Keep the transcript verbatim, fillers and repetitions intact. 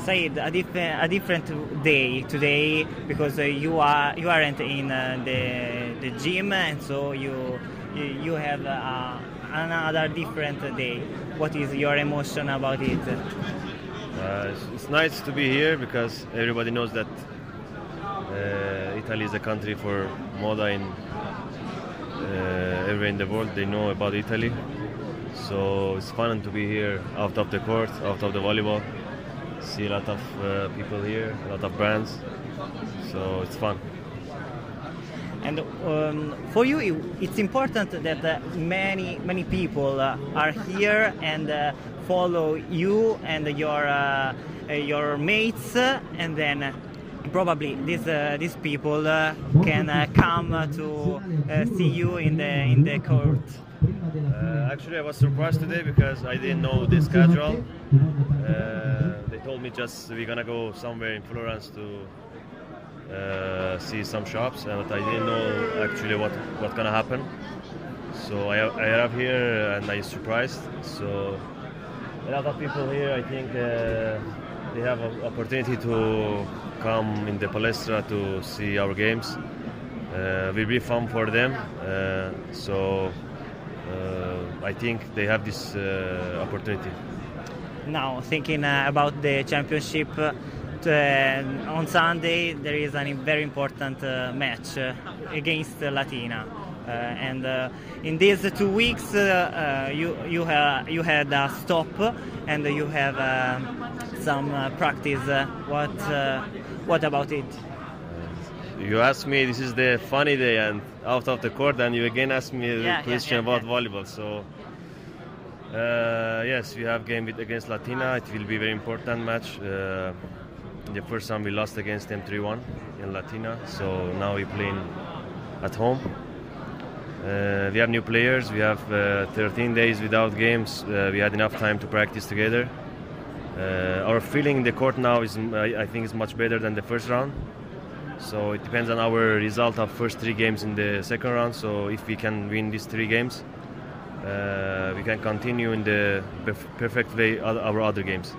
Said, a, diff- a different day today because uh, you are you aren't in uh, the the gym, and so you you, you have uh, another different day. What is your emotion about it? Uh, it's, it's nice to be here because everybody knows that uh, Italy is a country for moda in uh, everywhere in the world. They know about Italy, so it's fun to be here out of the court, out of the volleyball. See a lot of uh, people here, a lot of brands, so it's fun. And um, for you, it, it's important that uh, many many people uh, are here and uh, follow you and your uh, uh, your mates, uh, and then uh, probably these uh, these people uh, can uh, come uh, to uh, see you in the in the court. Uh, actually, I was surprised today because I didn't know the schedule. Uh, they told me just we're gonna go somewhere in Florence to uh, see some shops, but I didn't know actually what what's gonna happen. So I I arrived here and I surprised. So a lot of people here, I think uh, they have an opportunity to come in the palestra to see our games. Uh, will be fun for them. Uh, so. Uh, I think they have this uh, opportunity. Now, thinking uh, about the championship, uh, to, uh, on Sunday there is a very important uh, match uh, against uh, Latina, uh, and uh, in these two weeks uh, uh, you you, ha- you had a stop and you have uh, some uh, practice. Uh, what uh, what about it? You asked me, this is the funny day and out of the court, and you again asked me a yeah, question yeah, yeah, about yeah. volleyball. So uh, yes, we have game with, against Latina. It will be a very important match. Uh, the first time we lost against them three one in Latina, so now we're playing at home. Uh, we have new players. We have uh, thirteen days without games. Uh, we had enough time to practice together. Uh, our feeling in the court now is, I, I think, is much better than the first round. So it depends on our result of first three games in the second round. So if we can win these three games, uh, we can continue in the perf- perfect way our other games.